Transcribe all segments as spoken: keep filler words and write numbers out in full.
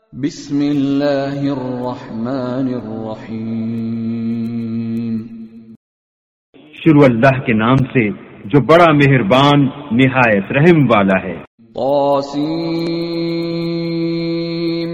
بسم اللہ الرحمن الرحیم۔ شروع اللہ کے نام سے جو بڑا مہربان نہایت رحم والا ہے۔ طاسیم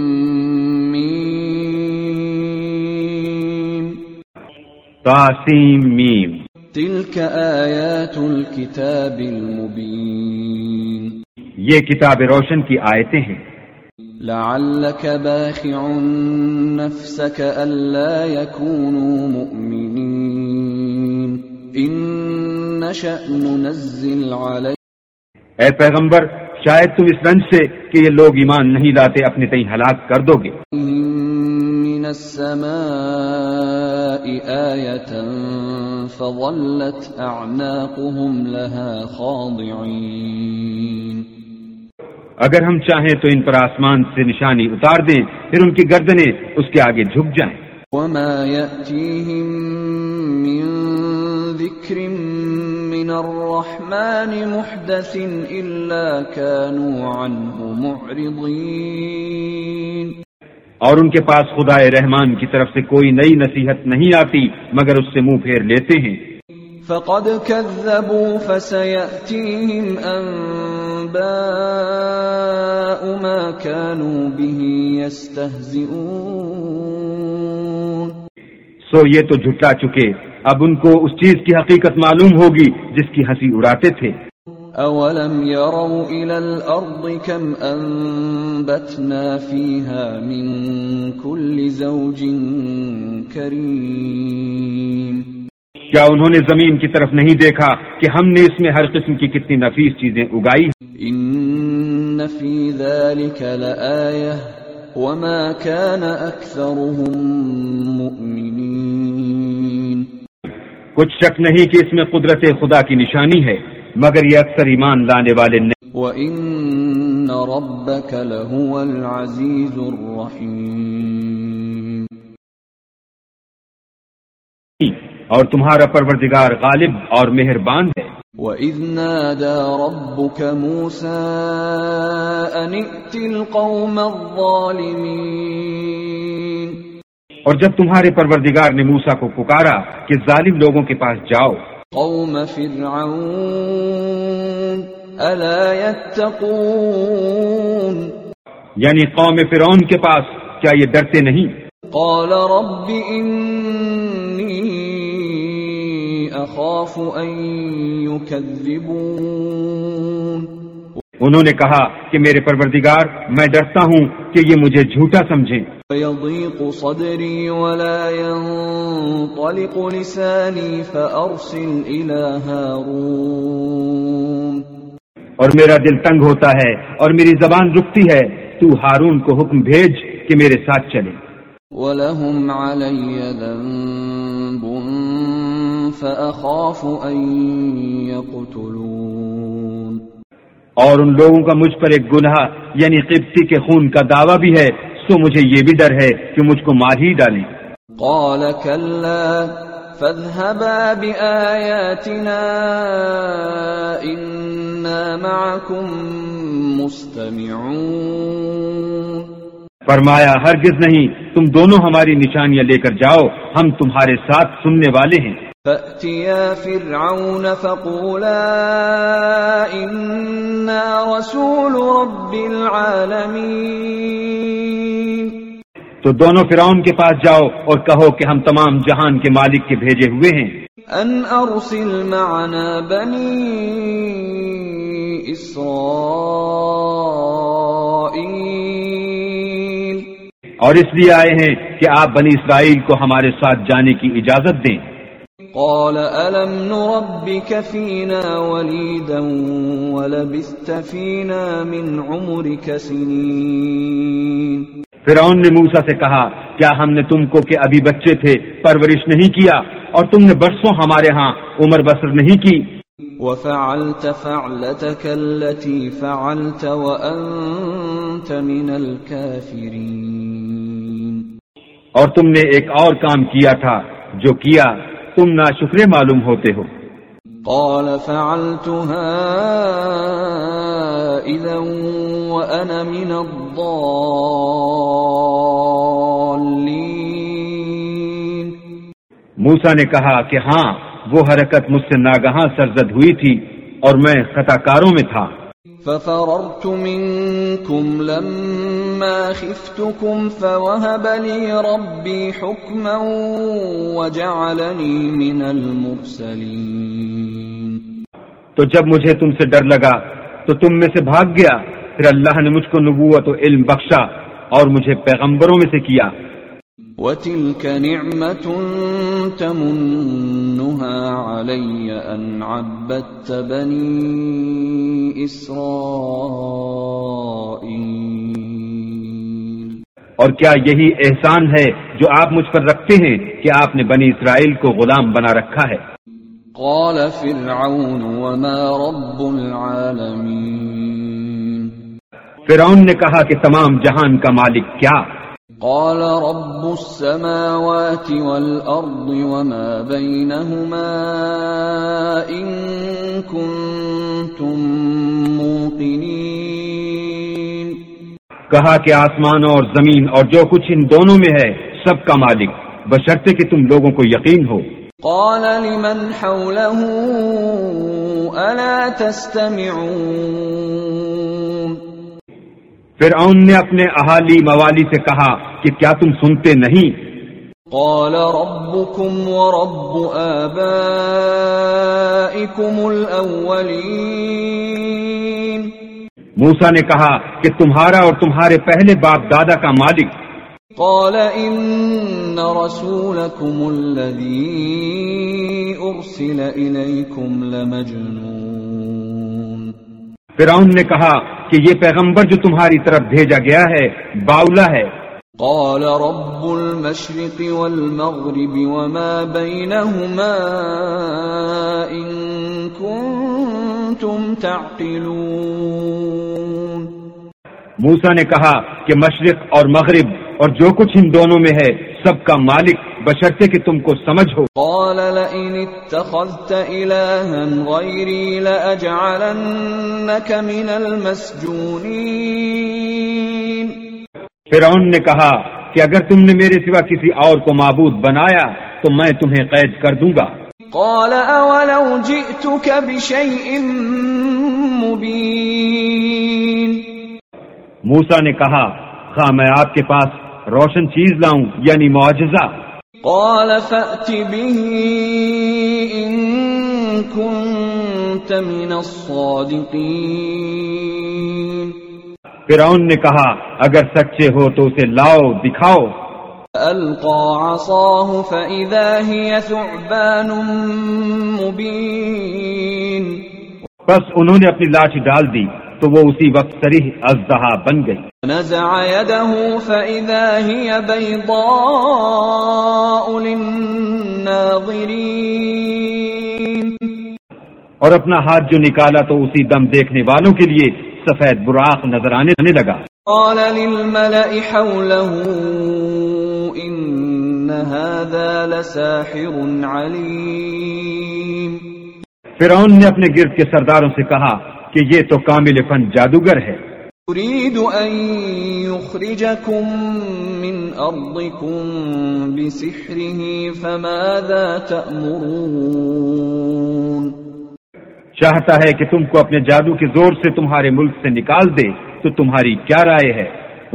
میم۔ طاسیم میم۔ تلک آیات الکتاب المبین۔ یہ کتاب روشن کی آیتیں ہیں۔ لعلک باخع نفسک الا یکونوا مؤمنین ان نشأ ننزل علیک۔ اے پیغمبر شاید تم اس رنج سے کہ یہ لوگ ایمان نہیں لاتے اپنے تئیں ہلاک کر دو گے۔ من السماء آیۃ فظلت اعناقهم لها خاضعین۔ اگر ہم چاہیں تو ان پر آسمان سے نشانی اتار دیں پھر ان کی گردنیں اس کے آگے جھک جائیں۔ وما یأتیہم من ذکر من الرحمن محدث الا كانوا عنہ معرضین۔ اور ان کے پاس خدائے رحمان کی طرف سے کوئی نئی نصیحت نہیں آتی مگر اس سے منہ پھیر لیتے ہیں۔ فقد كذبوا فسيأتيهم أنباء ما كانوا به يستهزئون۔ سو یہ تو جھٹلا چکے، اب ان کو اس چیز کی حقیقت معلوم ہوگی جس کی ہنسی اڑاتے تھے۔ اولم يروا الى الارض كم انبتنا فيها من كل زوج كريم۔ کیا انہوں نے زمین کی طرف نہیں دیکھا کہ ہم نے اس میں ہر قسم کی کتنی نفیس چیزیں اگائی؟ ان فی ذلک لآیہ وما كان اکثرهم مؤمنین۔ کچھ شک نہیں کہ اس میں قدرت خدا کی نشانی ہے مگر یہ اکثر ایمان لانے والے نہیں۔ وَإِنَّ رَبَّكَ لَهُوَ الْعَزِيزُ الرَّحِيمُ۔ اور تمہارا پروردگار غالب اور مہربان ہے۔ وَإِذْ نَادَى رَبُّكَ مُوسَىٰ أَنِ ائْتِ الْقَوْمَ الظَّالِمِينَ۔ اور جب تمہارے پروردگار نے موسیٰ کو پکارا کہ ظالم لوگوں کے پاس جاؤ۔ قوم فرعون الا يتقون۔ یعنی قوم فرعون کے پاس، کیا یہ ڈرتے نہیں؟ قال رب انی اخاف ان يكذبون۔ انہوں نے کہا کہ میرے پروردگار میں ڈرتا ہوں کہ یہ مجھے جھوٹا سمجھیں۔ وَيَضِيقُ صَدْرِي وَلَا يَنطَلِقُ لِسَانِي فَأَرْسِلْ إِلَى هَارُونَ۔ اور میرا دل تنگ ہوتا ہے اور میری زبان رکتی ہے، تو ہارون کو حکم بھیج کہ میرے ساتھ چلے۔ وَلَهُمْ عَلَيَّ ذَنبٌ فَأَخَافُ أَن يَقْتُلُونِ۔ اور ان لوگوں کا مجھ پر ایک گناہ یعنی قبطی کے خون کا دعویٰ بھی ہے، سو مجھے یہ بھی ڈر ہے کہ مجھ کو مار ہی ڈالیں۔ قال كلا فاذهبا بآياتنا إنا معكم مستمعون۔ فرمایا ہرگز نہیں، تم دونوں ہماری نشانیاں لے کر جاؤ، ہم تمہارے ساتھ سننے والے ہیں۔ فَأْتِيَا فِرْعَوْنَ فَقُولَا إِنَّا رَسُولُ رَبِّ الْعَالَمِينَ۔ تو دونوں فرعون کے پاس جاؤ اور کہو کہ ہم تمام جہان کے مالک کے بھیجے ہوئے ہیں۔ ان ارسل معنا بنی اسرائیل۔ اور اس لیے آئے ہیں کہ آپ بنی اسرائیل کو ہمارے ساتھ جانے کی اجازت دیں۔ قال ألم نربك فينا وليدا ولبثت فينا من عمرك سنين۔ فرعون نے موسیٰ سے کہا کیا ہم نے تم کو کہ ابھی بچے تھے پرورش نہیں کیا اور تم نے برسوں ہمارے ہاں عمر بسر نہیں کی؟ وفعلت فعلتك التي فعلت وأنت من الكافرين۔ اور تم نے ایک اور کام کیا تھا جو کیا، تم ناشکرے معلوم ہوتے ہو۔ قال فعلتها إذا وأنا من الضالين. موسیٰ نے کہا کہ ہاں وہ حرکت مجھ سے ناگہاں سرزد ہوئی تھی اور میں خطا کاروں میں تھا. ففررت منكم لما خفتكم فوهب لي ربي حكما وجعلني من المرسلين. تو جب مجھے تم سے ڈر لگا تو تم میں سے بھاگ گیا، پھر اللہ نے مجھ کو نبوت و علم بخشا اور مجھے پیغمبروں میں سے کیا. وَتِلْكَ نِعْمَةٌ تَمُنُّهَا عَلَيَّ أَنْ عَبَّدتَّ بَنِي إِسْرَائِيلَ. اور کیا یہی احسان ہے جو آپ مجھ پر رکھتے ہیں کہ آپ نے بنی اسرائیل کو غلام بنا رکھا ہے؟ قال فرعون وما رب العالمین. فرعون نے کہا کہ تمام جہان کا مالک کیا؟ قال رب السماوات والأرض وما بينهما إن كنتم موقنين. کہا کہ آسمان اور زمین اور جو کچھ ان دونوں میں ہے سب کا مالک، بشرطے کہ تم لوگوں کو یقین ہو. قال لمن حوله ألا تستمعون. فرعون نے اپنے اہالی موالی سے کہا کہ کیا تم سنتے نہیں؟ قال ربكم ورب آبائكم الأولين. موسیٰ نے کہا کہ تمہارا اور تمہارے پہلے باپ دادا کا مالک. قال إن رسولكم الذي أرسل إليكم لمجنون. فرعون نے کہا کہ یہ پیغمبر جو تمہاری طرف بھیجا گیا ہے باولا ہے. قال رب المشرق والمغرب وما بينهما إن كنتم تعقلون. موسیٰ نے کہا کہ مشرق اور مغرب اور جو کچھ ان دونوں میں ہے سب کا مالک بشرطے کہ تم کو سمجھ ہو. قال لئن اتخذت إلها غيري لأجعلنك من المسجونين. فرعون نے کہا کہ اگر تم نے میرے سوا کسی اور کو معبود بنایا تو میں تمہیں قید کر دوں گا. قال أولو جئتك بشيء مبين. موسیٰ نے کہا خواہ میں آپ کے پاس روشن چیز لاؤں یعنی معجزہ. قال فأت به إن كنت من الصادقين. فرعون نے کہا اگر سچے ہو تو اسے لاؤ دکھاؤ. ألقى عصاه فإذا هي ثعبان مبين. بس انہوں نے اپنی لاٹھی ڈال دی تو وہ اسی وقت صریح اژدہا بن گئی. نزع يده فإذا هي بيضاء للناظرين. اور اپنا ہاتھ جو نکالا تو اسی دم دیکھنے والوں کے لیے سفید براق نظر آنے لگا. قال للملأ حوله إن هذا لساحر عليم. فرعون نے اپنے گرد کے سرداروں سے کہا کہ یہ تو کامل فن جادوگر ہے. يريد أن يخرجكم من أرضكم بسحره فماذا تأمرون. چاہتا ہے کہ تم کو اپنے جادو کے زور سے تمہارے ملک سے نکال دے تو تمہاری کیا رائے ہے؟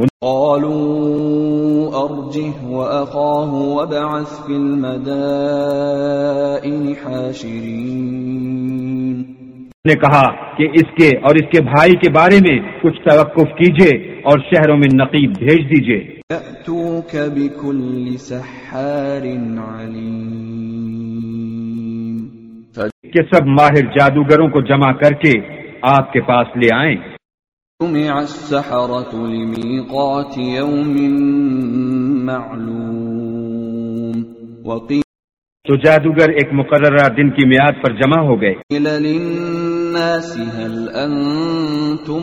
قالوا أرجه وأخاه وابعث في المدائن حاشرين. نے کہا کہ اس کے اور اس کے بھائی کے بارے میں کچھ توقف کیجئے اور شہروں میں نقیب بھیج دیجئے. يأتوك بكل سحار عليم. کہ سب ماہر جادوگروں کو جمع کر کے آپ کے پاس لے آئیں. جمع السحرة لميقات يوم معلوم. وقيل تو جادوگر ایک مقررہ دن کی میعاد پر جمع ہو گئے. للناس هل أنتم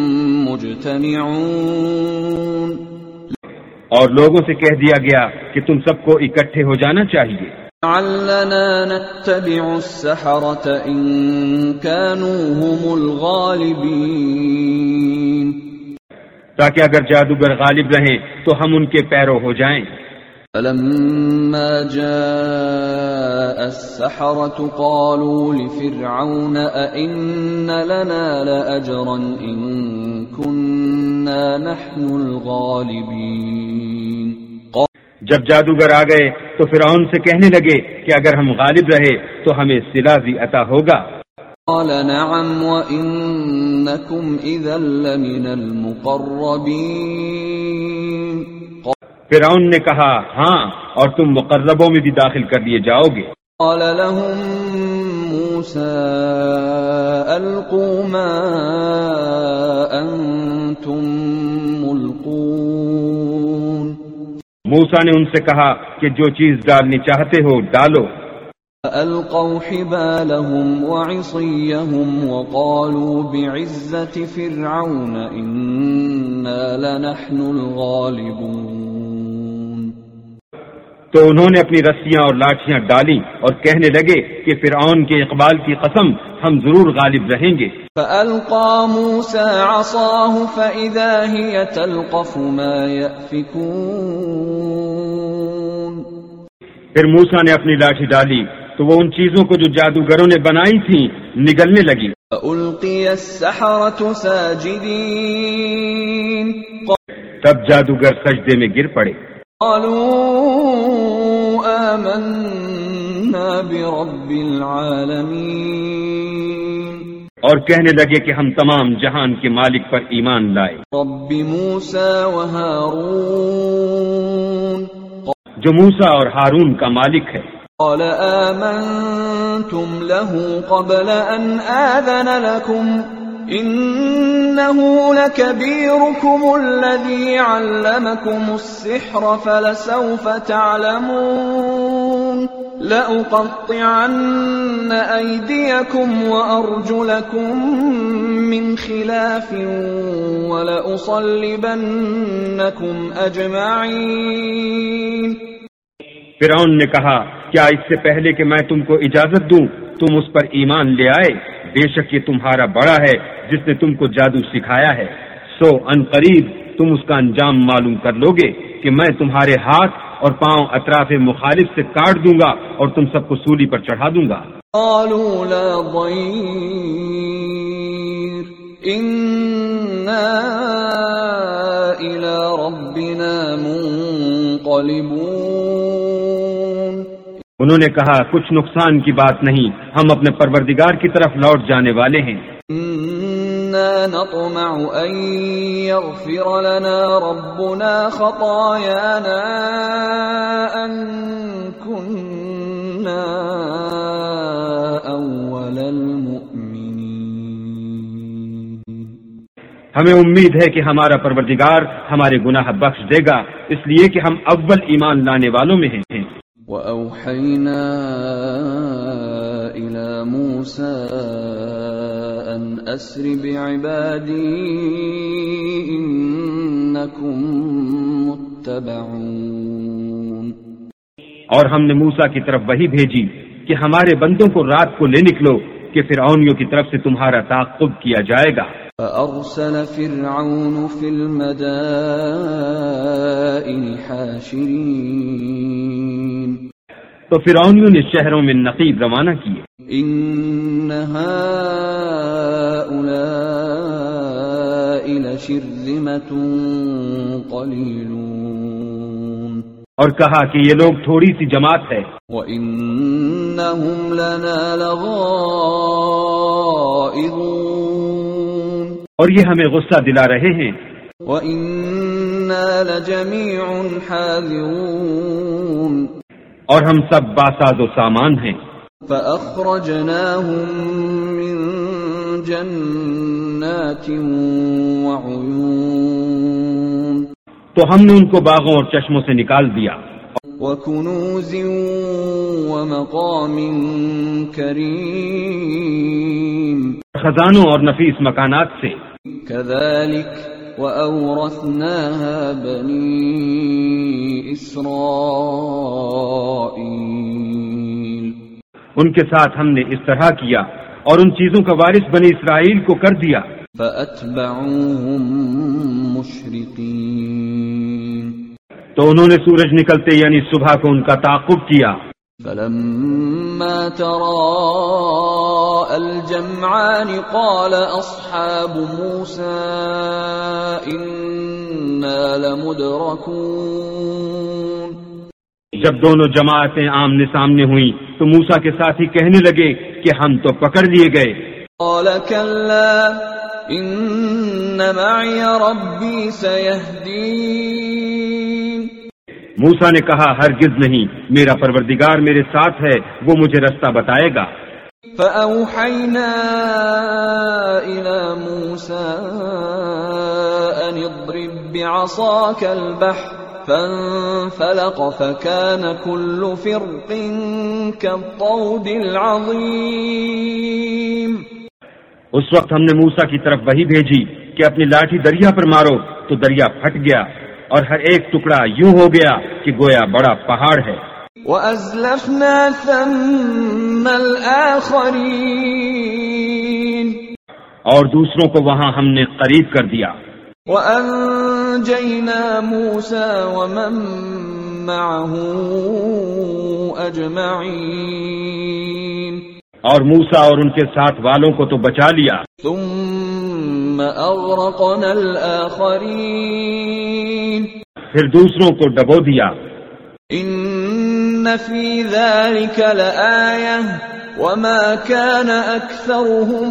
مجتمعون. اور لوگوں سے کہہ دیا گیا کہ تم سب کو اکٹھے ہو جانا چاہیے. لعلنا نتبع السحرة إن كانوا هم الغالبين. تاکہ اگر جادوگر غالب رہیں تو ہم ان کے پیرو ہو جائیں۔ فلما جاء السحرة قالوا لفرعون أئن لنا لأجرا إن كنا نحن الغالبين۔ جب جادوگر آ گئے تو فرعون سے کہنے لگے کہ اگر ہم غالب رہے تو ہمیں صلہ بھی عطا ہوگا۔ قال نعم وإنكم إذا لمن المقربين۔ فرعون نے کہا ہاں، اور تم مقربوں میں بھی داخل کر دیے جاؤ گے۔ قال لهم موسى ألقوا ما أنتم ملقون۔ موسیٰ نے ان سے کہا کہ جو چیز ڈالنی چاہتے ہو ڈالو۔ فألقوا حبالهم وعصيهم وقالوا بعزة فرعون إنا لنحن الغالبون۔ تو انہوں نے اپنی رسیاں اور لاٹھیاں ڈالیں اور کہنے لگے کہ فرعون کے اقبال کی قسم ہم ضرور غالب رہیں گے۔ فألقى موسى عصاه فإذا هي تلقف ما يأفكون۔ پھر موسیٰ نے اپنی لاٹھی ڈالی تو وہ ان چیزوں کو جو جادوگروں نے بنائی تھیں نگلنے لگی۔ فألقي السحرة ساجدين۔ تب جادوگر سجدے میں گر پڑے۔ قالوا آمنا برب العالمین۔ اور کہنے لگے کہ ہم تمام جہان کے مالک پر ایمان لائے، رب موسیٰ و ہارون، جو موسیٰ اور ہارون کا مالک ہے۔ قال آمنتم له قبل ان آذن لكم إنه لكبيركم الذي علمكم السحر فلسوف تعلمون لأقطعن أيديكم وأرجلكم من خلاف ولأصلبنكم أجمعين۔ فرعون نے کہا کیا اس سے پہلے کہ میں تم کو اجازت دوں تم اس پر ایمان لے آئے؟ بے شک یہ تمہارا بڑا ہے جس نے تم کو جادو سکھایا ہے، سو ان قریب تم اس کا انجام معلوم کر لو گے کہ میں تمہارے ہاتھ اور پاؤں اطراف مخالف سے کاٹ دوں گا اور تم سب کو سولی پر چڑھا دوں گا۔ قالوا لا ضير إنا إلى ربنا منقلبون۔ انہوں نے کہا کچھ نقصان کی بات نہیں، ہم اپنے پروردگار کی طرف لوٹ جانے والے ہیں۔ إنا نطمع أن يغفر لنا ربنا خطايانا أن كنا أول المؤمنين۔ ہمیں امید ہے کہ ہمارا پروردگار ہمارے گناہ بخش دے گا، اس لیے کہ ہم اول ایمان لانے والوں میں ہیں۔ وَأَوْحَيْنَا إِلَى مُوسَىٰ أَنْ أَسْرِ بِعِبَادِي إِنَّكُمْ مُتَّبَعُونَ۔ اور ہم نے موسیٰ کی طرف وحی بھیجی کہ ہمارے بندوں کو رات کو لے نکلو کہ فرعونیوں کی طرف سے تمہارا تعاقب کیا جائے گا۔ فأرسل فرعون في المدائن حاشرين۔ تو فرعونیوں نے شہروں میں نقیب روانہ کیے۔ إن هؤلاء لشرذمة قليلون۔ اور کہا کہ یہ لوگ تھوڑی سی جماعت ہے۔ وإنهم لنا لغائظون۔ اور یہ ہمیں غصہ دلا رہے ہیں۔ وإنا لجميع حاذرون۔ اور ہم سب باساز و سامان ہیں۔ فأخرجناهم من جنات وعيون۔ تو ہم نے ان کو باغوں اور چشموں سے نکال دیا۔ وكنوز ومقام كريم۔ خزانوں اور نفیس مکانات سے۔ كذلك وأورثناها بني إسرائيل۔ ان کے ساتھ ہم نے اس طرح کیا اور ان چیزوں کا وارث بنی اسرائیل کو کر دیا۔ فأتبعوهم مشرقين۔ مشرقين تو انہوں نے سورج نکلتے یعنی صبح کو ان کا تعاقب کیا. فلما تراءى الجمعان قال أصحاب موسى إنا لمدركون. جب دونوں جماعتیں آمنے سامنے ہوئیں تو موسیٰ کے ساتھی کہنے لگے کہ ہم تو پکڑ لیے گئے. قال كلا إن معي ربي سيهدين. موسیٰ نے کہا ہرگز نہیں، میرا پروردگار میرے ساتھ ہے، وہ مجھے رستہ بتائے گا. فأوحينا إلى موسى أن اضرب بعصاك البحر فانفلق فكان كل فرق كالطود العظيم. اس وقت ہم نے موسیٰ کی طرف وحی بھیجی کہ اپنی لاٹھی دریا پر مارو تو دریا پھٹ گیا اور ہر ایک ٹکڑا یوں ہو گیا کہ گویا بڑا پہاڑ ہے. وَأَزْلَفْنَا ثَمَّ الْآخَرِينَ. اور دوسروں کو وہاں ہم نے قریب کر دیا. وَأَنْجَيْنَا مُوسَى وَمَن مَّعَهُ أَجْمَعِينَ. اور موسیٰ اور ان کے ساتھ والوں کو تو بچا لیا. ثُمَّ أَغْرَقْنَا الْآخَرِينَ. پھر دوسروں کو ڈبو دیا. إِنَّ فِي ذَلِكَ لَآيَةً وَمَا كَانَ أَكْثَرُهُم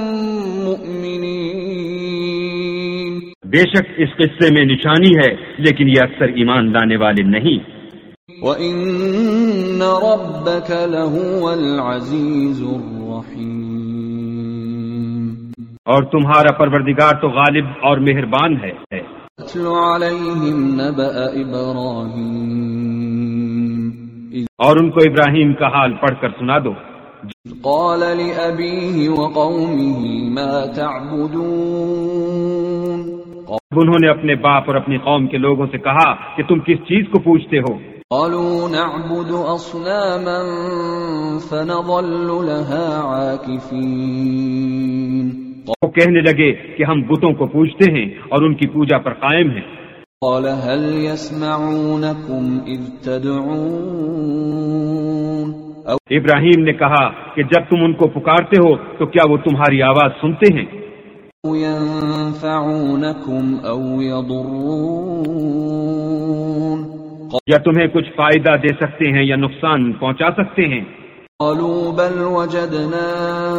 مُؤْمِنِينَ. بے شک اس قصے میں نشانی ہے لیکن یہ اکثر ایمان لانے والے نہیں. وَإِنَّ رَبَّكَ لَهُوَ الْعَزِيزُ الرَّحِيمُ. اور تمہارا پروردگار تو غالب اور مہربان ہے. اتل علیہم نبأ ابراہیم. اور ان کو ابراہیم کا حال پڑھ کر سنا دو. قال لأبیہ وقومہ ما تعبدون. انہوں نے اپنے باپ اور اپنی قوم کے لوگوں سے کہا کہ تم کس چیز کو پوچھتے ہو؟ قالوا نعبد اصناما فنظل لها عاکفین. وہ کہنے لگے کہ ہم بتوں کو پوجتے ہیں اور ان کی پوجا پر قائم ہیں. قال هل يسمعونكم اذ تدعون. ابراہیم نے کہا کہ جب تم ان کو پکارتے ہو تو کیا وہ تمہاری آواز سنتے ہیں؟ ينفعونكم او يضرون. یا تمہیں کچھ فائدہ دے سکتے ہیں یا نقصان پہنچا سکتے ہیں؟ قالوا بل وجدنا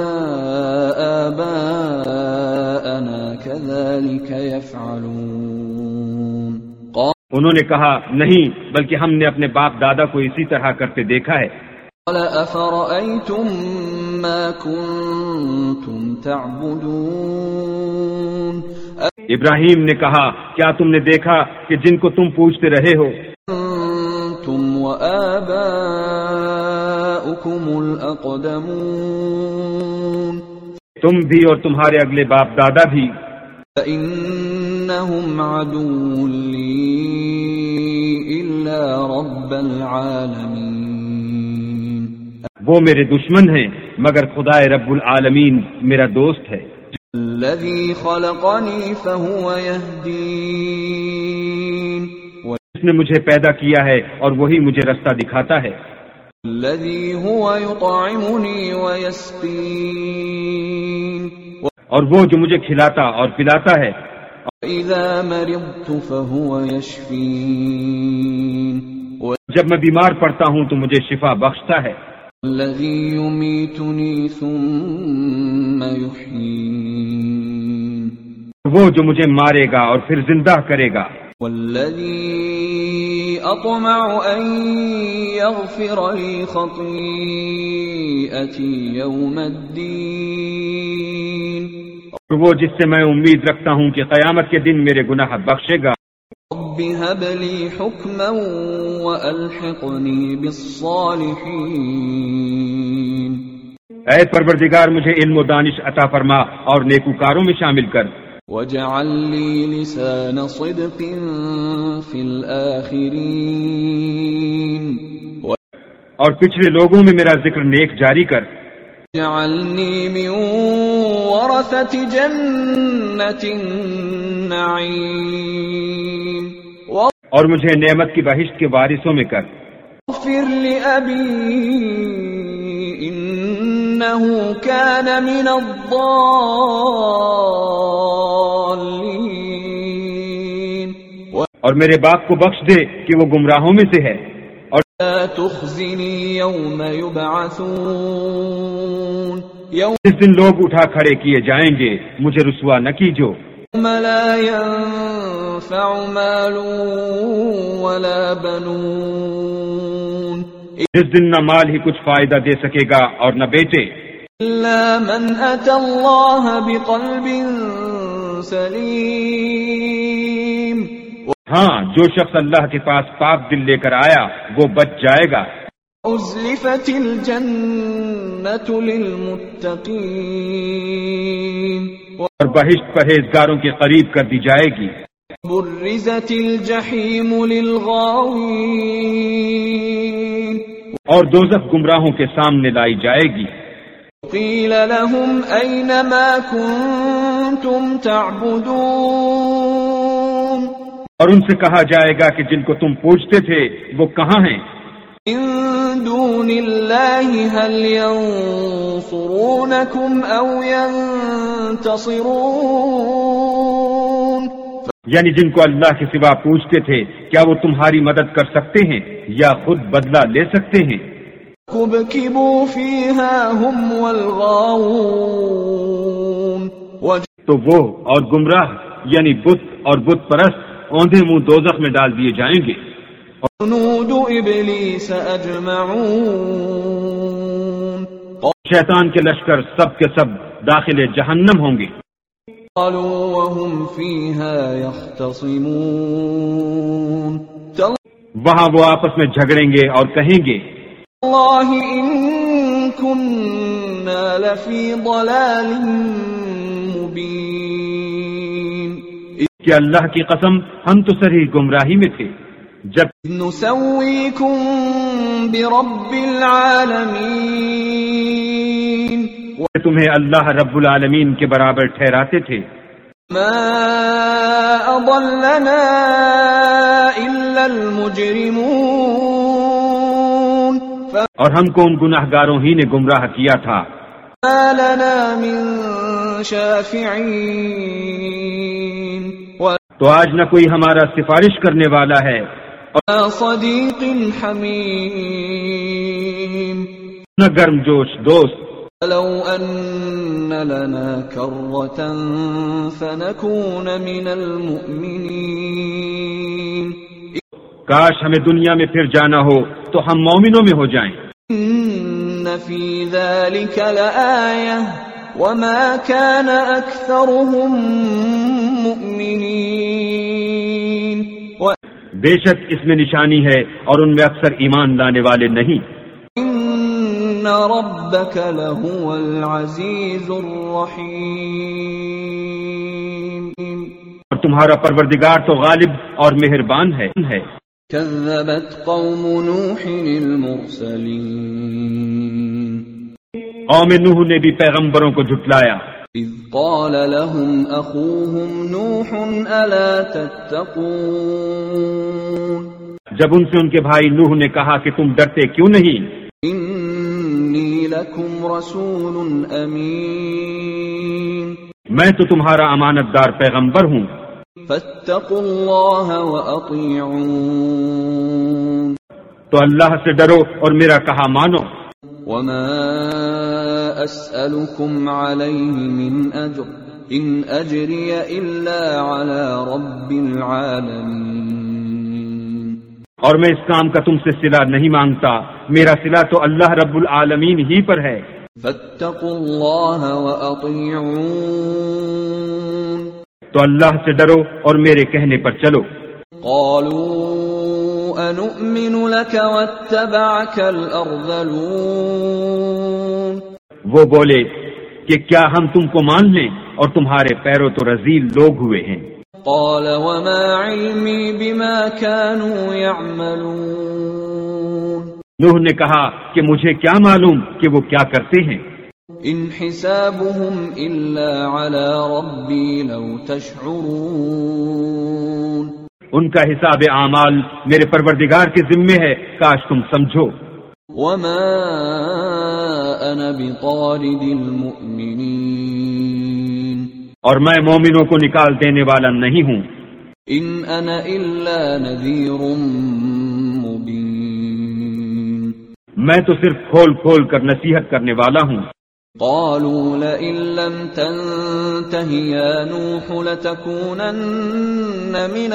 آباءنا كذلك يفعلون. انہوں نے کہا نہیں بلکہ ہم نے اپنے باپ دادا کو اسی طرح کرتے دیکھا ہے. قال افرأيتم ما كنتم تعبدون. ابراہیم نے کہا کیا تم نے دیکھا کہ جن کو تم پوچھتے رہے ہو؟ انتم وآباؤكم الاقدمون. تم بھی اور تمہارے اگلے باپ دادا بھی. فإنهم عدو لي إلا رب العالمين. وہ میرے دشمن ہیں مگر خدا رب العالمین میرا دوست ہے. الذي خلقني فهو يهدين. جس نے مجھے پیدا کیا ہے اور وہی مجھے رستہ دکھاتا ہے. الذي هو يطعمني ويسقين. اور وہ جو مجھے کھلاتا اور پلاتا ہے. اذا مرضت فهو يشفين. جب میں بیمار پڑتا ہوں تو مجھے شفا بخشتا ہے. الذي يميتني ثم يحيين. وہ جو مجھے مارے گا اور پھر زندہ کرے گا. والذي أطمع أن يغفر لي خطيئتي يوم الدين. اور وہ جس سے میں امید رکھتا ہوں کہ قیامت کے دن میرے گناہ بخشے گا. رب هب لي حكما وألحقني بالصالحين. اے پروردگار مجھے علم و دانش عطا فرما اور نیکوکاروں میں شامل کر. وَاجْعَلْ لِي لِسَانَ صِدْقٍ فِي الْآخِرِينَ. اور پچھلے لوگوں میں میرا ذکر نیک جاری کر. وَاجْعَلْنِي مِنْ وَرَثَةِ جَنَّةِ النَّعِيمِ. اور مجھے نعمت کی بہشت کے وارثوں میں کر. اغفر لأبی انه كان من الضالین، اور میرے باپ کو بخش دے کہ وہ گمراہوں میں سے ہے. اور لا تخزنی یوم یبعثون، جس دن لوگ اٹھا کھڑے کیے جائیں گے مجھے رسوا نہ کیجو. یوم لا ينفع مال ولا بنون، جس دن نہ مال ہی کچھ فائدہ دے سکے گا اور نہ بیٹے، الا من اتى اللہ بقلب سلیم، ہاں جو شخص اللہ کے پاس پاک دل لے کر آیا وہ بچ جائے گا. ازلفت الجنۃ للمتقین، اور بہشت پرہیزگاروں کے قریب کر دی جائے گی. برزت الجحیم للغاوین، اور دوزخ گمراہوں کے سامنے لائی جائے گی. قیل لهم این ما کنتم تعبدون، اور ان سے کہا جائے گا کہ جن کو تم پوجتے تھے وہ کہاں ہیں. من دون اللہ هل ينصرونکم او ینتصرون، یعنی جن کو اللہ کے سوا پوجتے تھے کیا وہ تمہاری مدد کر سکتے ہیں یا خود بدلہ لے سکتے ہیں. کبکبوا فیہا ہم والغاوون، تو وہ اور گمراہ یعنی بت اور بت پرست اوندھے منہ دوزخ میں ڈال دیے جائیں گے. جنود ابلیس اجمعون، شیطان کے لشکر سب کے سب داخل جہنم ہوں گے. قالوا وهم فيها يختصمون، وہاں وہ آپس میں جھگڑیں گے اور کہیں گے اللہ ان كنا لفی ضلال مبین، کہ اللہ کی قسم ہم تو صریح گمراہی میں تھے جب نسویکم برب العالمین، تمہیں اللہ رب العالمین کے برابر ٹھہراتے تھے. ما اضلنا الا المجرمون، اور ہم کو ان گناہ گاروں ہی نے گمراہ کیا تھا. ما لنا من شافعین، تو آج نہ کوئی ہمارا سفارش کرنے والا ہے ولا صدیق حمیم، نہ گرم جوش دوست. لو ان لنا کرة فنكون من المؤمنین، کاش ہمیں دنیا میں پھر جانا ہو تو ہم مومنوں میں ہو جائیں. ان فی ذلک لآیہ وما كان اکثرهم مؤمنین، بے شک اس میں نشانی ہے اور ان میں اکثر ایمان لانے والے نہیں. ان ربک لہو العزیز الرحیم، اور تمہارا پروردگار تو غالب اور مہربان ہے. کذبت قوم نوح المرسلین، قوم نوح نے بھی پیغمبروں کو جھٹلایا. اذ قال لهم اخوهم نوح الا تتقون، جب ان سے ان کے بھائی نوح نے کہا کہ تم ڈرتے کیوں نہیں. انی لکم رسول امین، میں تو تمہارا امانت دار پیغمبر ہوں. فاتقوا اللہ واطیعون، تو اللہ سے ڈرو اور میرا کہا مانو. وما اسألكم علیہ من اجر ان اجری الا علی رب العالمین، اور میں اس کام کا تم سے صلہ نہیں مانگتا، میرا صلہ تو اللہ رب العالمین ہی پر ہے. فاتقوا اللہ واطیعون، تو اللہ سے ڈرو اور میرے کہنے پر چلو. قالوا انؤمن لك واتبعك الارذلون، وہ بولے کہ کیا ہم تم کو مان لیں اور تمہارے پیروں تو رذیل لوگ ہوئے ہیں. قال وما علمی بما كانوا يعملون، نوح نے کہا کہ مجھے کیا معلوم کہ وہ کیا کرتے ہیں. ان حسابهم الا على ربی لو تشعرون، ان کا حساب اعمال میرے پروردگار کے ذمے ہے، کاش تم سمجھو۔ وما انا بطارد المؤمنین، اور میں مومنوں کو نکال دینے والا نہیں ہوں۔ ان انا الا نذیر مبین، میں تو صرف کھول کھول کر نصیحت کرنے والا ہوں۔ قالوا لئن لم تنته يا نوح لتكونن من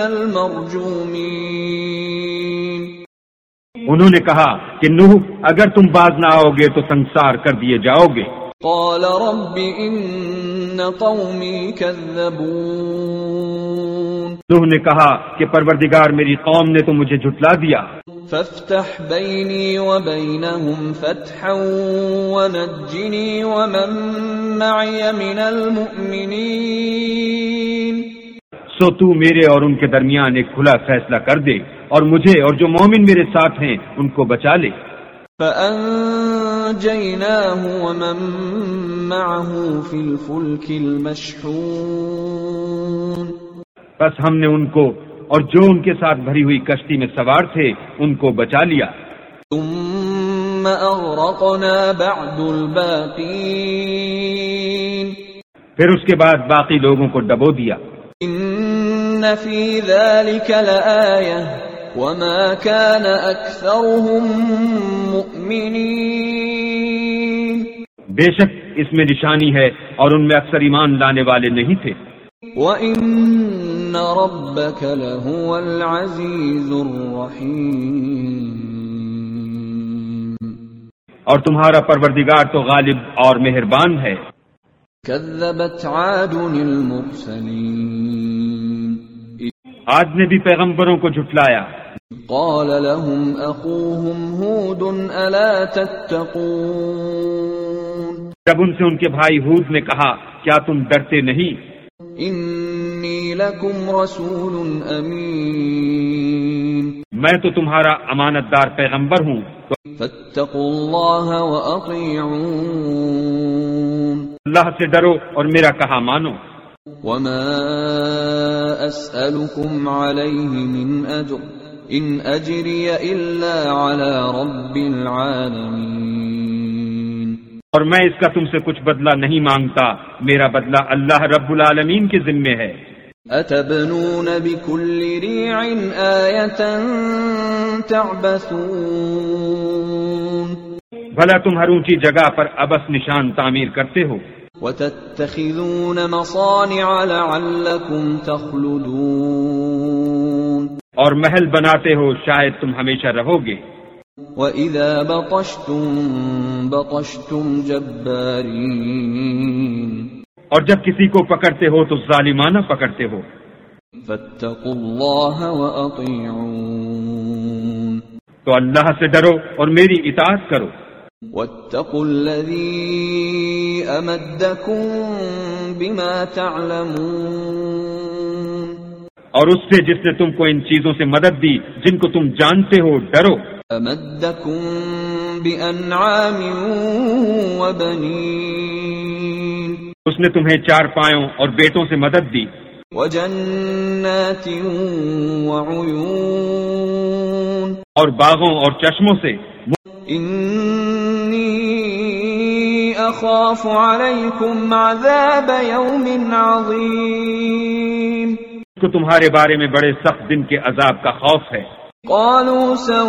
المرجومين، انہوں نے کہا کہ نوح اگر تم باز نہ آؤ گے تو سنسار کر دیے جاؤ گے۔ قال رب ان قومی كذبون، نوح نے کہا کہ پروردگار میری قوم نے تو مجھے جھٹلا دیا۔ فافتح بيني وبينهم فتحا ونجني ومن معي من المؤمنين، سو تو میرے اور ان کے درمیان ایک کھلا فیصلہ کر دے اور مجھے اور جو مومن میرے ساتھ ہیں ان کو بچا لے۔ فأنجيناه ومن معه في الفلك المشحون، بس ہم نے ان کو اور جو ان کے ساتھ بھری ہوئی کشتی میں سوار تھے ان کو بچا لیا۔ ثم اغرقنا بعد الباقين، پھر اس کے بعد باقی لوگوں کو ڈبو دیا۔ ان في ذلك لآية وما كان اكثرهم مؤمنين، بے شک اس میں نشانی ہے اور ان میں اکثر ایمان لانے والے نہیں تھے۔ وَإِنَّ رَبَّكَ لَهُوَ الْعَزِيزُ الرَّحِيمُ، اور تمہارا پروردگار تو غالب اور مہربان ہے۔ كَذَّبَتْ عَادٌ الْمُرْسَلِينَ، عاد نے بھی پیغمبروں کو جھٹلایا۔ قَالَ لَهُمْ أَخُوهُمْ هُودٌ أَلَا تَتَّقُونَ، جب ان سے ان کے بھائی ہود نے کہا کیا تم ڈرتے نہیں؟ انی لکم رسول امین، میں تو تمہارا امانت دار پیغمبر ہوں، فاتقوا اللہ وأطیعون، اللہ سے ڈرو اور میرا کہا مانو۔ وما اسألکم علیہ من اجر ان اجری الا علی رب العالمین، اور میں اس کا تم سے کچھ بدلہ نہیں مانگتا، میرا بدلہ اللہ رب العالمین کے ذمے ہے۔ اتبنون بكل ريع آية تعبثون، بھلا تم ہر اونچی جگہ پر ابس نشان تعمیر کرتے ہو، وتتخذون مصانع لعلكم تخلدون، اور محل بناتے ہو شاید تم ہمیشہ رہو گے۔ وَإِذَا بَطَشْتُمْ بَطَشْتُمْ جَبَّارِينَ، اور جب کسی کو پکڑتے ہو تو ظالمانہ پکڑتے ہو۔ فَاتَّقُوا اللَّهَ وَأَطِيعُونَ، تو اللہ سے ڈرو اور میری اطاعت کرو۔ وَاتَّقُوا الَّذِي أَمَدَّكُم بِمَا تَعْلَمُونَ، اور اس سے جس نے تم کو ان چیزوں سے مدد دی جن کو تم جانتے ہو، ڈرو۔ أَمَدَّكُم بِأَنْعَامٍ وَبَنِينَ، اس نے تمہیں چار پایوں اور بیٹوں سے مدد دی۔ وَجَنَّاتٍ وَعُيُونٍ، اور باغوں اور چشموں سے۔ إِنِّي أَخَافُ عَلَيْكُمْ عَذَابَ يَوْمٍ عَظِيمٍ، کو تمہارے بارے میں بڑے سخت دن کے عذاب کا خوف ہے۔ قالوا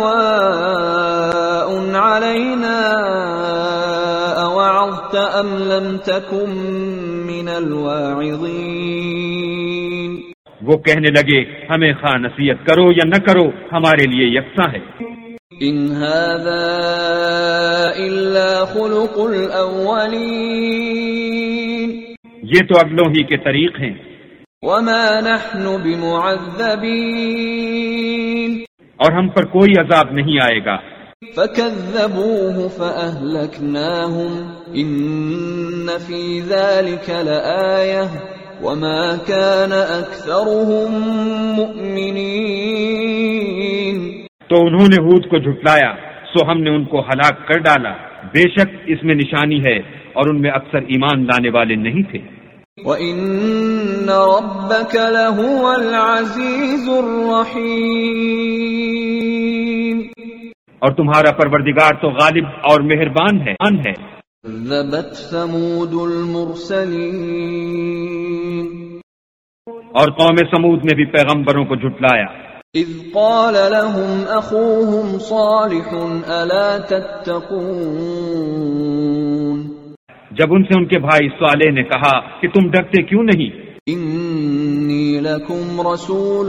سواء علينا أوعظت أم لم تكن من الواعظين، وہ کہنے لگے ہمیں خواہ نصیحت کرو یا نہ کرو ہمارے لیے یکساں ہے۔ ان هذا إلا خلق الأولين، یہ تو اگلوں ہی کے طریق ہیں۔ وما نحن بمعذبين، اور ہم پر کوئی عذاب نہیں آئے گا۔ فكذبوه فأهلكناهم إن في ذلك لآية وما كان أكثرهم مؤمنين، تو انہوں نے ہود کو جھٹلایا سو ہم نے ان کو ہلاک کر ڈالا، بے شک اس میں نشانی ہے اور ان میں اکثر ایمان لانے والے نہیں تھے۔ وَإِنَّ رَبَّكَ لَهُوَ الْعَزِيزُ الرَّحِيمُ، اور تمہارا پروردگار تو غالب اور مہربان ہے ان ہے۔ كَذَّبَتْ ثَمُودُ الْمُرْسَلِينَ، اور قوم سمود نے بھی پیغمبروں کو جھٹلایا۔ اذ قال لهم اخوهم صالح الا تتقون، جب ان سے ان کے بھائی صالح نے کہا کہ تم ڈرتے کیوں نہیں؟ انی لکم رسول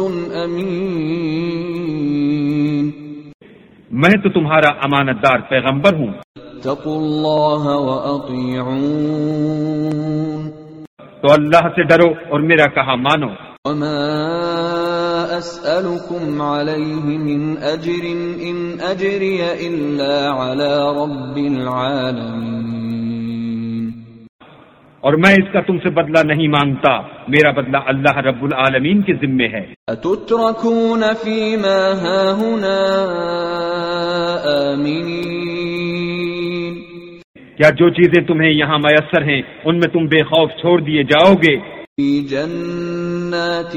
امین، میں تو تمہارا امانت دار پیغمبر ہوں۔ اتقوا اللہ واطیعون، تو اللہ سے ڈرو اور میرا کہا مانو۔ وما اسألكم عليه من اجر ان اجري الا على رب العالمين، اور میں اس کا تم سے بدلہ نہیں مانگتا، میرا بدلہ اللہ رب العالمین کے ذمے ہے۔ اتتركون فيما هاهنا آمنين، کیا جو چیزیں تمہیں یہاں میسر ہیں ان میں تم بے خوف چھوڑ دیے جاؤ گے؟ فی جنات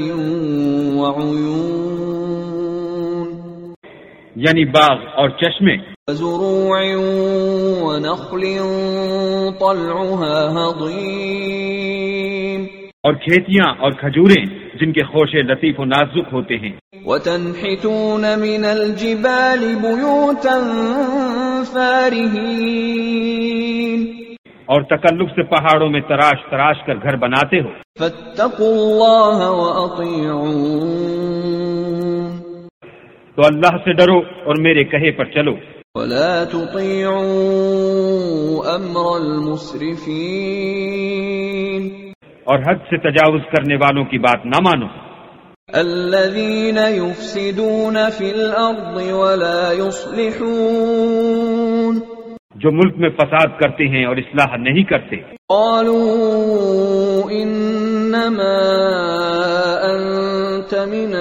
وعیون، یعنی باغ اور چشمے، وزروع ونخل طلعها هضیم، اور کھیتیاں اور کھجوریں جن کے خوشے لطیف و نازک ہوتے ہیں۔ وتنحتون من الجبال بیوتا فارہین، اور تکلف سے پہاڑوں میں تراش تراش کر گھر بناتے ہو۔ فاتقوا اللہ واطیعون، تو اللہ سے ڈرو اور میرے کہے پر چلو۔ ولا تطیعوا امر المسرفین، اور حد سے تجاوز کرنے والوں کی بات نہ مانو۔ الذین یفسدون فی الارض ولا یصلحون، جو ملک میں فساد کرتے ہیں اور اصلاح نہیں کرتے۔ قالوا انما انت من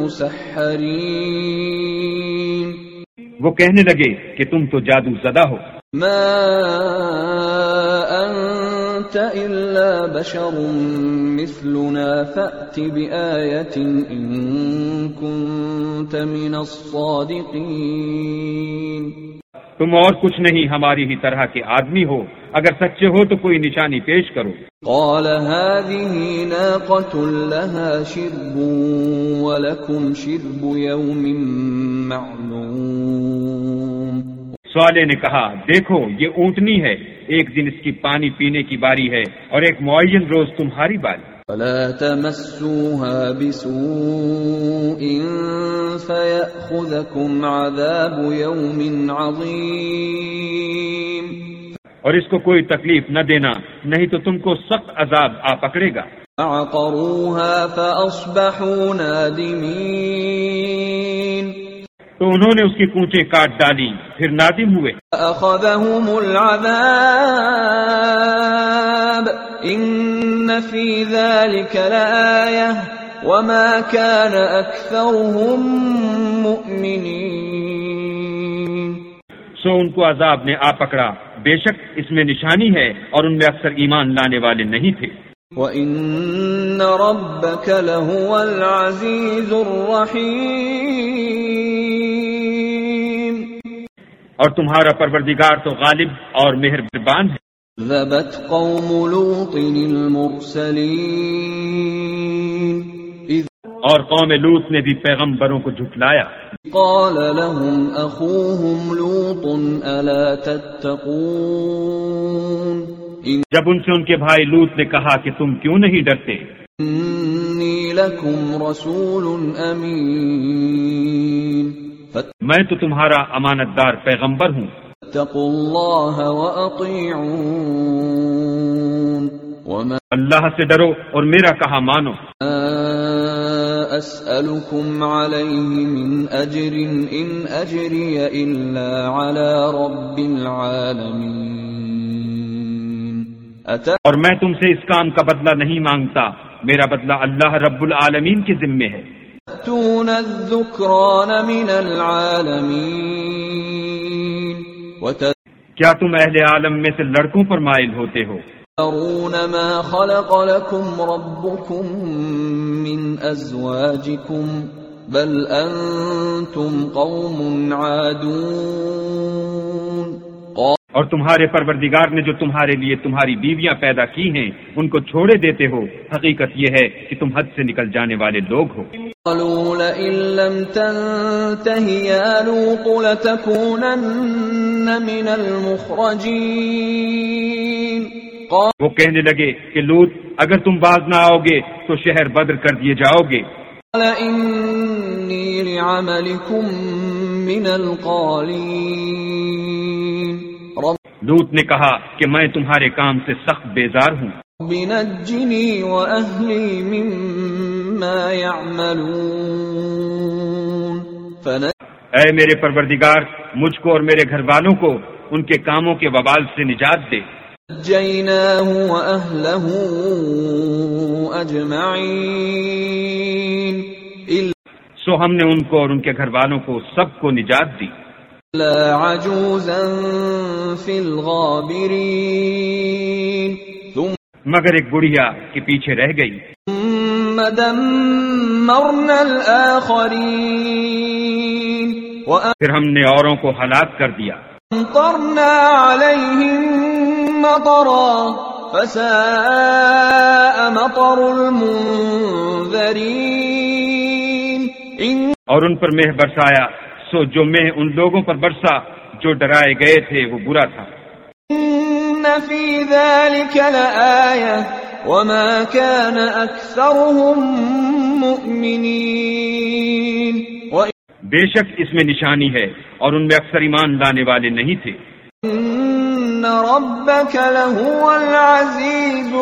المسحرین، وہ کہنے لگے کہ تم تو جادو زدہ ہو۔ ما انت الا بشر مثلنا فأت بآیة ان كنت من الصادقین، تم اور کچھ نہیں، ہماری ہی طرح کے آدمی ہو، اگر سچے ہو تو کوئی نشانی پیش کرو۔ قال هذه ناقة لها شرب ولكم شرب يوم معلوم، صالح نے کہا دیکھو یہ اونٹنی ہے، ایک دن اس کی پانی پینے کی باری ہے اور ایک معین روز تمہاری باری۔ فلا تمسوها بسوء فيأخذكم عذاب يوم عظيم، اور اس کو کوئی تکلیف نہ دینا، نہیں تو تم کو سخت عذاب آ پکڑے گا۔ فعقروها فأصبحوا نادمين، تو انہوں نے اس کی کونچیں کاٹ ڈالی پھر نادم ہوئے۔ فأخذهم العذاب ان في ذلك لآية وما كان أكثرهم مؤمنين، سو ان کو عذاب نے آ پکڑا، بے شک اس میں نشانی ہے اور ان میں اکثر ایمان لانے والے نہیں تھے۔ وَإِنَّ رَبَّكَ لَهُوَ الْعَزِيزُ الرَّحِيمُ، اور تمہارا پروردگار تو غالب اور مہربان ہے۔ ذَبَتْ قَوْمُ لُوطٍ الْمُرْسَلِينَ، إِذْ اور قوم لوط نے بھی پیغمبروں کو جھٹلایا۔ قَالَ لَهُمْ أَخُوهُمْ لُوطٌ أَلَا تَتَّقُونَ، جب ان سے ان کے بھائی لوط نے کہا کہ تم کیوں نہیں ڈرتے؟ انی لکم رسول امین، میں تو تمہارا امانت دار پیغمبر ہوں۔ اتقوا اللہ واطیعون، وما اللہ سے ڈرو اور میرا کہا مانو۔ اسألکم علیہ من اجر ان اجری الا علی رب العالمین، اور میں تم سے اس کام کا بدلہ نہیں مانگتا، میرا بدلہ اللہ رب العالمین کے ذمے ہے۔ تون الذکران من العالمین، کیا تم اہل عالم میں سے لڑکوں پر مائل ہوتے ہو؟ ترون ما خلق لكم ربكم من أزواجكم بل أنتم قوم عادون. اور تمہارے پروردگار نے جو تمہارے لیے تمہاری بیویاں پیدا کی ہیں ان کو چھوڑے دیتے ہو، حقیقت یہ ہے کہ تم حد سے نکل جانے والے لوگ ہو. قالوا لئن لم تنته يا لوط لتكونن من المخرجين. وہ کہنے لگے کہ لوط اگر تم باز نہ آؤ گے تو شہر بدر کر دیے جاؤ گے. قال إني لعملكم من القالين. لوط نے کہا کہ میں تمہارے کام سے سخت بیزار ہوں. بنجني وأهلي مما يعملون. اے میرے پروردگار مجھ کو اور میرے گھر والوں کو ان کے کاموں کے وبال سے نجات دے. نجيناه وأهله أجمعين. سو ہم نے ان کو اور ان کے گھر والوں کو سب کو نجات دی. لا عجوزا في الغابرين. مگر ایک بڑھیا کے پیچھے رہ گئی. ثم دمرنا الآخرين. پھر ہم نے اوروں کو ہلاک کر دیا. امطرنا عليهم مطرا فساء مطر المنذرين. اور ان پر مہ برسایا سو جو مہ ان لوگوں پر برسا جو ڈرائے گئے تھے وہ برا تھا. ان في ذلك لآية وما كان أكثرهم مؤمنين. بے شک اس میں نشانی ہے اور ان میں اکثر ایمان لانے والے نہیں تھے. ان ربك لهو العزيز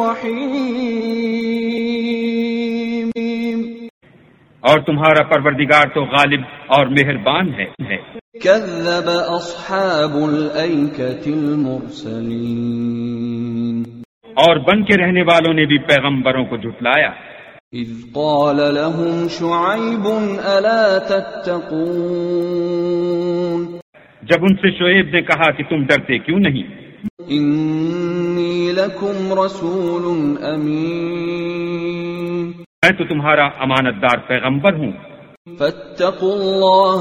الرحيم. اور تمہارا پروردگار تو غالب اور مہربان ہے. كذب اصحاب الایکۃ المرسلین. اور بن کے رہنے والوں نے بھی پیغمبروں کو جھٹلایا. اذ قال لهم شعیب الا تتقون. جب ان سے شعیب نے کہا کہ تم ڈرتے کیوں نہیں. انی لکم رسول امین. میں تو تمہارا امانت دار پیغمبر ہوں. فاتقوا اللہ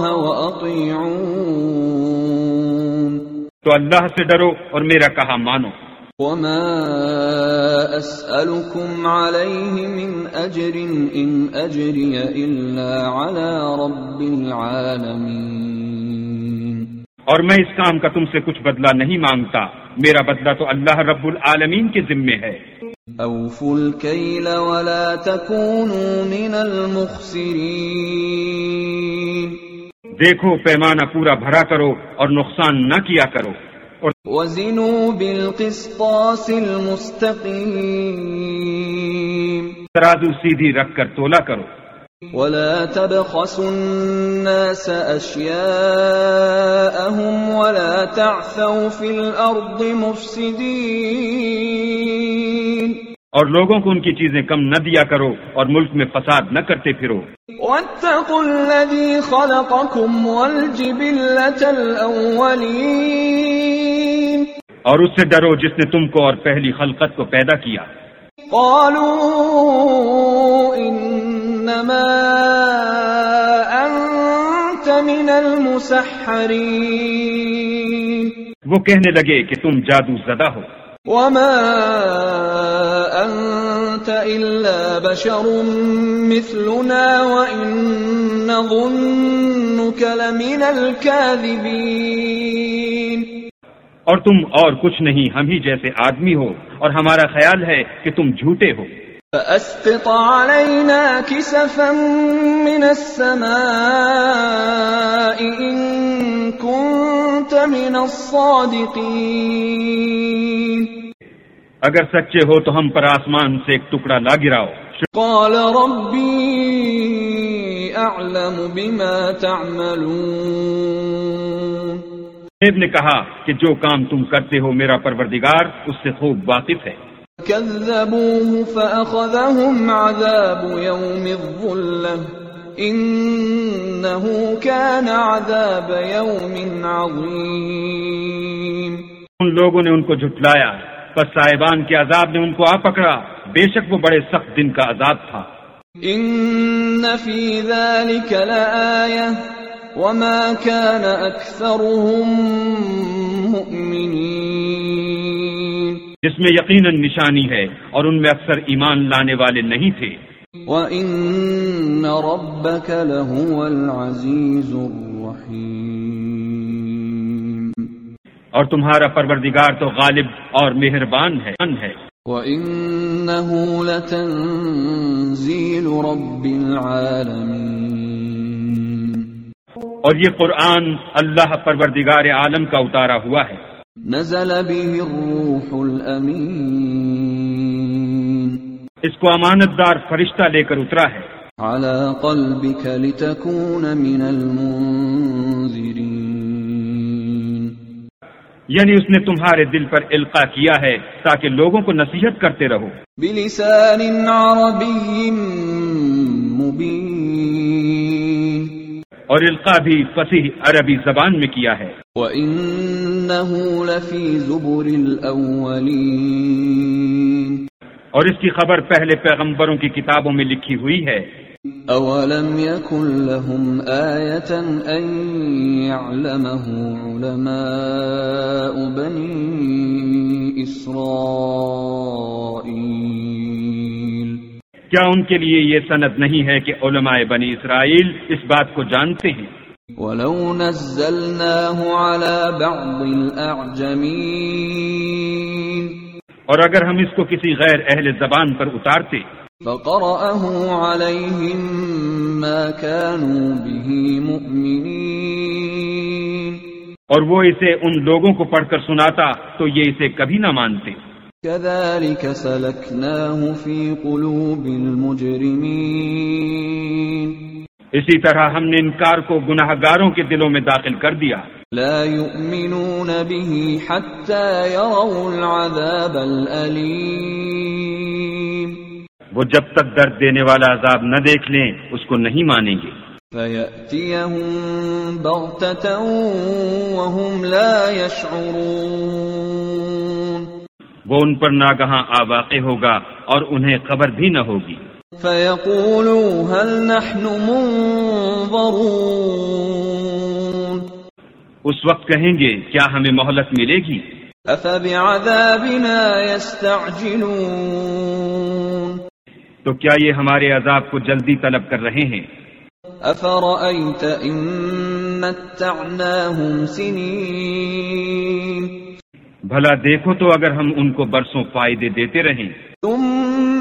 واطیعون. تو اللہ سے ڈرو اور میرا کہا مانو. وما اسألكم علیہ من اجر ان اجری الا علی رب العالمین. اور میں اس کام کا تم سے کچھ بدلہ نہیں مانگتا، میرا بدلہ تو اللہ رب العالمین کے ذمے ہے. اوفوا الکیل ولا تکونوا من المخسرین. دیکھو پیمانہ پورا بھرا کرو اور نقصان نہ کیا کرو. وزنوا بالقسطاس المستقیم. ترازو سیدھی رکھ کر تولا کرو. ولا تبخسوا الناس اشیاءهم ولا تعثوا في الارض مفسدین. اور لوگوں کو ان کی چیزیں کم نہ دیا کرو اور ملک میں فساد نہ کرتے پھرو. واتقوا الذی خلقکم والجبلة الاولین. اور اس سے ڈرو جس نے تم کو اور پہلی خلقت کو پیدا کیا. قالوا انما انت من المسحرین. وہ کہنے لگے کہ تم جادو زدہ ہو. وما انت الا بشر مثلنا وان نظنك لمن الكاذبین. اور تم اور کچھ نہیں، ہم ہی جیسے آدمی ہو اور ہمارا خیال ہے کہ تم جھوٹے ہو. فأسقط علينا كسفا من السماء إن كنت من الصادقين. اگر سچے ہو تو ہم پر آسمان سے ایک ٹکڑا لا گراؤ. قال ربي أعلم بما تعملون. نے کہا کہ جو کام تم کرتے ہو میرا پروردگار اس سے خوب واقف ہے. كذبوه فأخذهم عذاب يوم الظلة إنه كان عذاب يوم عظيم. ان لوگوں نے ان کو جھٹلایا بس صاحبان کے عذاب نے ان کو آ پکڑا، بے شک وہ بڑے سخت دن کا عذاب تھا۔ ان فی ذلک لآیہ وما كان اکثرهم مؤمنین، جس میں یقیناً نشانی ہے اور ان میں اکثر ایمان لانے والے نہیں تھے۔ وَإِنَّ رَبَّكَ لَهُوَ الْعَزِيزُ الرَّحِيمُ، اور تمہارا پروردگار تو غالب اور مہربان ہے۔ وَإِنَّهُ لَتَنزِيلُ رَبِّ الْعَالَمِينَ، اور یہ قرآن اللہ پروردگار عالم کا اتارا ہوا ہے۔ نزل به الروح الامین، اس کو امانت دار فرشتہ لے کر اترا ہے۔ على قلبك لتكون من المنذرین، یعنی اس نے تمہارے دل پر القاء کیا ہے تاکہ لوگوں کو نصیحت کرتے رہو۔ بلسان عربی مبین، اور القاء بھی فصیح عربی زبان میں کیا ہے۔ وَإِنَّهُ لَفِي زُبُرِ الْأَوَّلِينَ، اور اس کی خبر پہلے پیغمبروں کی کتابوں میں لکھی ہوئی ہے۔ أَوَلَمْ يَكُنْ لَهُمْ آيَةً أَنْ يَعْلَمَهُ عُلَمَاءُ بَنِي إِسْرَائِيلَ، کیا ان کے لیے یہ سند نہیں ہے کہ علماء بنی اسرائیل اس بات کو جانتے ہیں؟ وَلَوْ نَزَّلْنَاهُ عَلَى بَعْضِ الْأَعْجَمِينَ، اور اگر ہم اس کو کسی غیر اہل زبان پر اتارتے فَقَرَأَهُ عَلَيْهِمْ مَا كَانُوا بِهِ مُؤْمِنِينَ، اور وہ اسے ان لوگوں کو پڑھ کر سناتا تو یہ اسے کبھی نہ مانتے۔ كَذَلِكَ سَلَكْنَاهُ فِي قُلُوبِ الْمُجْرِمِينَ، اسی طرح ہم نے انکار کو گناہ گاروں کے دلوں میں داخل کر دیا۔ لا يؤمنون به حتى يروا العذاب الأليم، وہ جب تک درد دینے والا عذاب نہ دیکھ لیں اس کو نہیں مانیں گے۔ فَيَأْتِيَهُمْ بَغْتَةً وَهُمْ لَا يَشْعُرُونَ، وہ ان پر ناگہاں آ واقع ہوگا اور انہیں خبر بھی نہ ہوگی۔ فَيَقُولُوا هَلْ نَحْنُ مُنظَرُونَ، اس وقت کہیں گے کیا ہمیں مہلت ملے گی؟ أَفَبِعَذَابِنَا يَسْتَعْجِلُونَ، تو کیا یہ ہمارے عذاب کو جلدی طلب کر رہے ہیں؟ أَفَرَأَيْتَ إِن مَّتَّعْنَاهُمْ سِنِينَ، بھلا دیکھو تو اگر ہم ان کو برسوں فائدے دیتے رہیں، ثُمَّ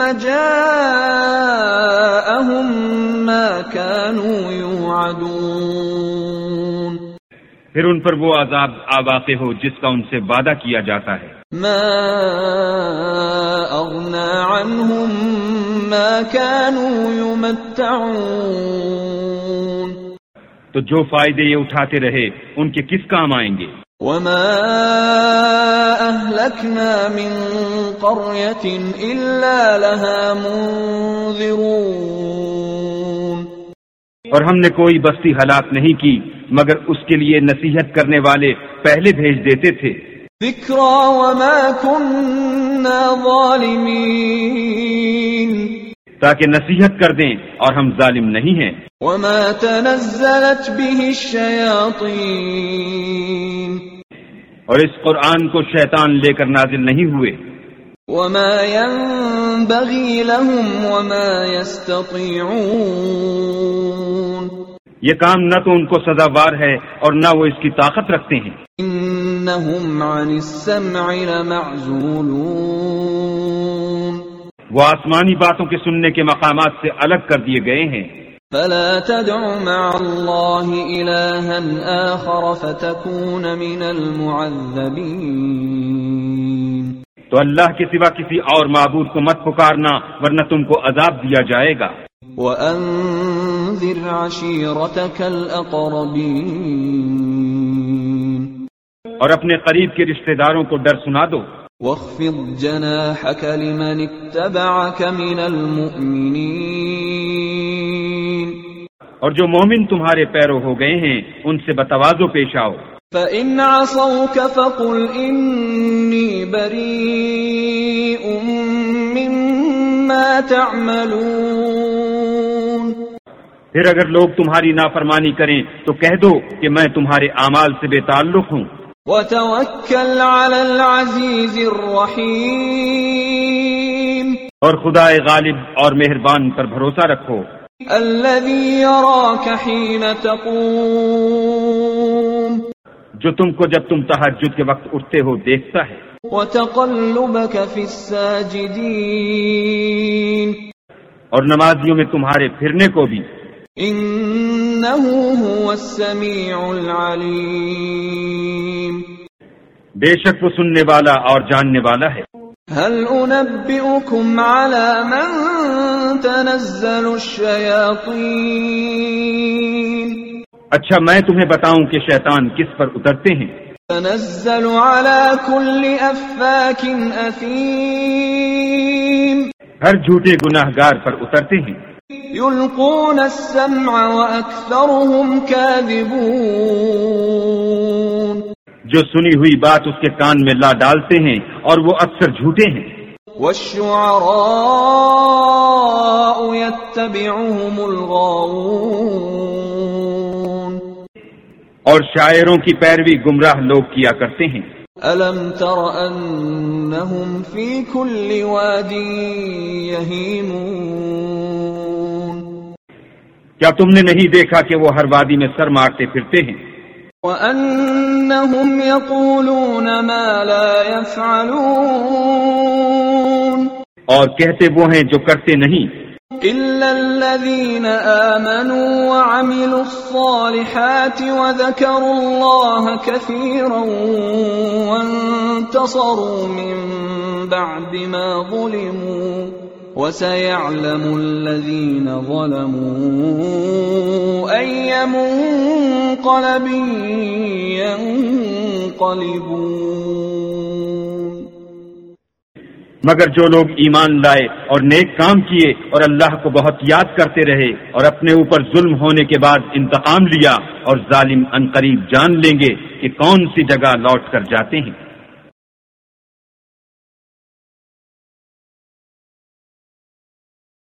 جَاءَهُم مَّا كَانُوا يُوعَدُونَ، پھر ان پر وہ عذاب آ واقع ہو جس کا ان سے وعدہ کیا جاتا ہے۔ مَا أَغْنَىٰ عَنْهُم مَّا كَانُوا يُمَتَّعُونَ، تو جو فائدے یہ اٹھاتے رہے ان کے کس کام آئیں گے؟ وَمَا أَهْلَكْنَا مِن قَرْيَةٍ إِلَّا لَهَا مُنذِرُونَ، اور ہم نے کوئی بستی ہلاک نہیں کی مگر اس کے لیے نصیحت کرنے والے پہلے بھیج دیتے تھے۔ ذِكْرَىٰ وَمَا كُنَّا ظَالِمِينَ، تاکہ نصیحت کر دیں اور ہم ظالم نہیں ہیں۔ وَمَا تَنَزَّلَتْ بِهِ الشَّيَاطِينُ، اور اس قرآن کو شیطان لے کر نازل نہیں ہوئے۔ وَمَا يَنبَغِي لَهُمْ وَمَا يَسْتَطِيعُونَ، یہ کام نہ تو ان کو سزاوار ہے اور نہ وہ اس کی طاقت رکھتے ہیں۔ إِنَّهُمْ عَنِ السَّمْعِ لَمَعْزُولُونَ، وہ آسمانی باتوں کے سننے کے مقامات سے الگ کر دیے گئے ہیں۔ فَلَا تَدْعُ مَعَ اللَّهِ إِلَٰهًا آخَرَ فَتَكُونَ مِنَ الْمُعَذَّبِينَ، تو اللہ کے سوا کسی اور معبود کو مت پکارنا ورنہ تم کو عذاب دیا جائے گا۔ وَأَنذِرْ عَشِيرَتَكَ الْأَقْرَبِينَ، اور اپنے قریب کے رشتہ داروں کو ڈر سنا دو۔ وَاخْفِضْ جَنَاحَكَ لِمَنِ اتَّبَعَكَ مِنَ الْمُؤْمِنِينَ، اور جو مومن تمہارے پیرو ہو گئے ہیں ان سے بتواضع پیش آؤ۔ فَإِنْ عَصَوْكَ فَقُلْ إِنِّي بَرِيءٌ مِّمَّا تَعْمَلُونَ پھر اگر لوگ تمہاری نافرمانی کریں تو کہہ دو کہ میں تمہارے اعمال سے بے تعلق ہوں۔ وَتَوَكَّلْ عَلَى الْعَزِيزِ الرَّحِيمِ اور خدا غالب اور مہربان پر بھروسہ رکھو، الَّذِي يَرَاكَ حِينَ تَقُومُ جو تم کو جب تم تہجد کے وقت اٹھتے ہو دیکھتا ہے، وَتَقَلُّبَكَ فِي السَّاجِدِينَ اور نمازیوں میں تمہارے پھرنے کو بھی۔ إِنَّهُ هُوَ السَّمِيعُ الْعَلِيمُ بے شک وہ سننے والا اور جاننے والا ہے۔ هل أنبئكم على من تنزل الشياطين اچھا میں تمہیں بتاؤں کہ شیطان کس پر اترتے ہیں؟ تنزل على كل أفاك أثيم ہر جھوٹے گناہ گار پر اترتے ہیں۔ يلقون السمع وأكثرهم كاذبون جو سنی ہوئی بات اس کے کان میں لا ڈالتے ہیں اور وہ اکثر جھوٹے ہیں۔ والشعراء يتبعهم الغاوون اور شاعروں کی پیروی گمراہ لوگ کیا کرتے ہیں۔ ألم تر أنهم في كل واد يهيمون کیا تم نے نہیں دیکھا کہ وہ ہر وادی میں سر مارتے پھرتے ہیں؟ وَأَنَّهُمْ يَقُولُونَ مَا لَا يَفْعَلُونَ اور کہتے وہ ہیں جو کرتے نہیں۔ إِلَّا الَّذِينَ آمَنُوا وَعَمِلُوا الصَّالِحَاتِ وَذَكَرُوا اللَّهَ كَثِيرًا وَانتَصَرُوا مِن بَعْدِ مَا ظُلِمُوا وَسَيَعْلَمُ الَّذِينَ ظَلَمُوا أَيَّ مُنقَلَبٍ يَنقَلِبُونَ مگر جو لوگ ایمان لائے اور نیک کام کیے اور اللہ کو بہت یاد کرتے رہے اور اپنے اوپر ظلم ہونے کے بعد انتقام لیا، اور ظالم عنقریب جان لیں گے کہ کون سی جگہ لوٹ کر جاتے ہیں۔